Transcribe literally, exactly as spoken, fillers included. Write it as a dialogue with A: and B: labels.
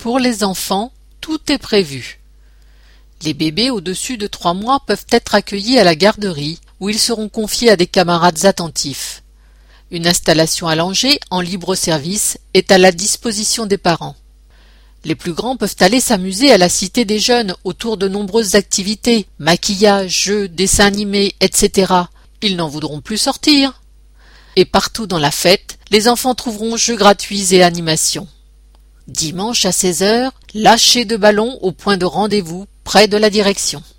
A: Pour les enfants, tout est prévu. Les bébés au-dessus de trois mois peuvent être accueillis à la garderie, où ils seront confiés à des camarades attentifs. Une installation allongée en libre service est à la disposition des parents. Les plus grands peuvent aller s'amuser à la Cité des Jeunes autour de nombreuses activités, maquillage, jeux, dessins animés, et cetera. Ils n'en voudront plus sortir. Et partout dans la fête, les enfants trouveront jeux gratuits et animations. Dimanche à seize heures, lâcher de ballons au point de rendez-vous près de la direction.